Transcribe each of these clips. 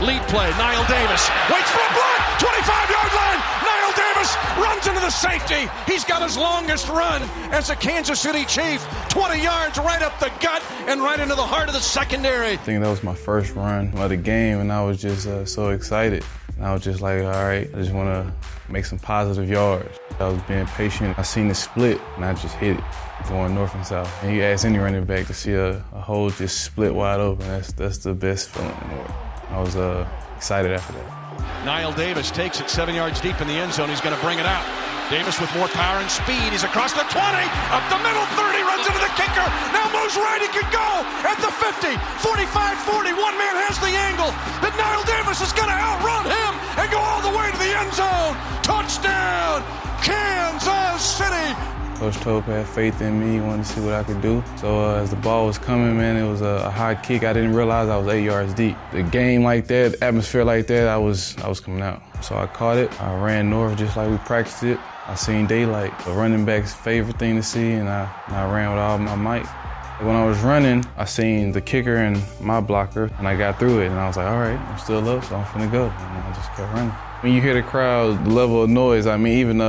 Lead play, Niall Davis waits for a block, 25-yard line. Niall Davis runs into the safety. He's got his longest run as a Kansas City Chief, 20 yards right up the gut and right into the heart of the secondary. I think that was my first run of the game, and I was just so excited. And I was just like, all right, I just want to make some positive yards. I was being patient. I seen the split, and I just hit it, going north and south. And you ask any running back to see a hole just split wide open, that's the best feeling in the world. I was excited after that. Niall Davis takes it 7 yards deep in the end zone. He's going to bring it out. Davis with more power and speed. He's across the 20, up the middle, 30, runs into the kicker. Now moves right, he could go at the 50, 45, 40. One man has the angle. But Niall Davis is going to outrun him and go all the way to the end zone. Touchdown, Kansas City. Coach Tope had faith in me. He wanted to see what I could do. So as the ball was coming, man, it was a high kick. I didn't realize I was 8 yards deep. The game like that, atmosphere like that, I was coming out. So I caught it. I ran north just like we practiced it. I seen daylight, the running back's favorite thing to see, and I ran with all my might. When I was running, I seen the kicker and my blocker, and I got through it, and I was like, all right, I'm still up, so I'm finna go. And I just kept running. When you hear the crowd, the level of noise, I mean, even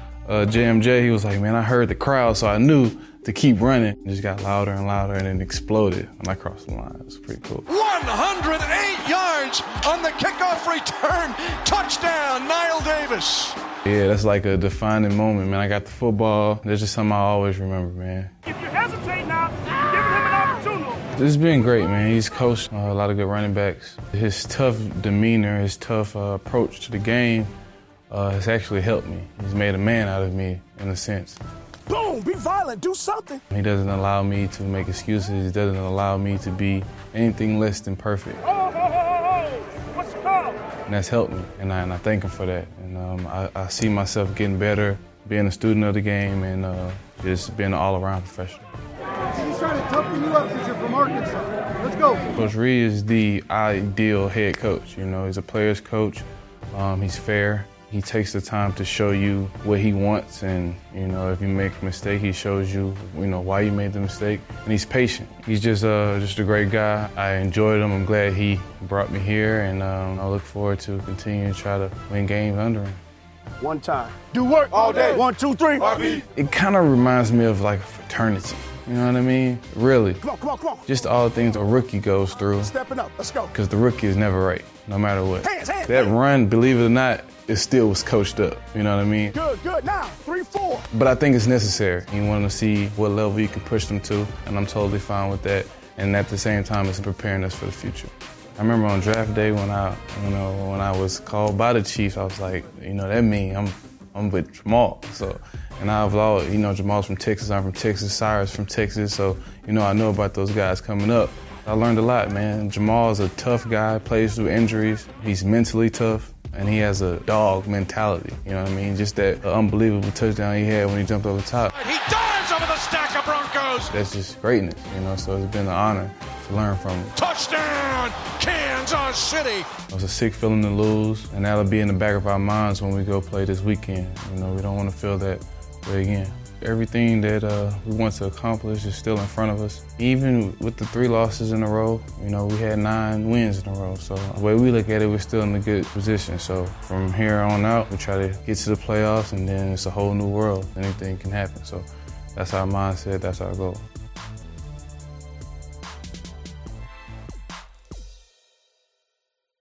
JMJ, he was like, man, I heard the crowd, so I knew to keep running. It just got louder and louder, and then exploded when I crossed the line. It was pretty cool. 108 yards on the kickoff return. Touchdown, Niall Davis. Yeah, that's like a defining moment, man. I got the football. That's just something I always remember, man. If you hesitate now, giving him an opportunity. This has been great, man. He's coached a lot of good running backs. His tough demeanor, his tough approach to the game has actually helped me. He's made a man out of me, in a sense. Boom, be violent, do something. He doesn't allow me to make excuses. He doesn't allow me to be anything less than perfect. Oh, what's the call? And that's helped me, and I thank him for that. And I see myself getting better, being a student of the game, and just being an all-around professional. He's trying to toughen you up because you're from Arkansas. Let's go. Coach Reed is the ideal head coach. You know, he's a player's coach. He's fair. He takes the time to show you what he wants, and you know, if you make a mistake, he shows you, why you made the mistake. And he's patient. He's just a great guy. I enjoyed him. I'm glad he brought me here, and I look forward to continuing to try to win games under him. One time. Do work all day. 1, 2, 3. RB. It kind of reminds me of like a fraternity. You know what I mean? Really. Come on. Just all the things a rookie goes through. Stepping up, let's go. Because the rookie is never right, no matter what. Hands. That run, believe it or not, it still was coached up. You know what I mean? Good. Now, 3, 4. But I think it's necessary. You want to see what level you can push them to, and I'm totally fine with that. And at the same time, it's preparing us for the future. I remember on draft day when I was called by the Chiefs, I was like, that means I'm with Jamal. So, and I've always, Jamal's from Texas, I'm from Texas, Cyrus from Texas, so, I know about those guys coming up. I learned a lot, man. Jamal is a tough guy, plays through injuries. He's mentally tough, and he has a dog mentality, you know what I mean? Just that unbelievable touchdown he had when he jumped over the top. He dives over the stack of Broncos. That's just greatness, so it's been an honor to learn from him. Touchdown, Kansas City. It was a sick feeling to lose, and that'll be in the back of our minds when we go play this weekend. We don't want to feel that way again. Everything that we want to accomplish is still in front of us. Even with the 3 losses in a row, we had 9 wins in a row. So the way we look at it, we're still in a good position. So from here on out, we try to get to the playoffs, and then it's a whole new world. Anything can happen. So that's our mindset, that's our goal.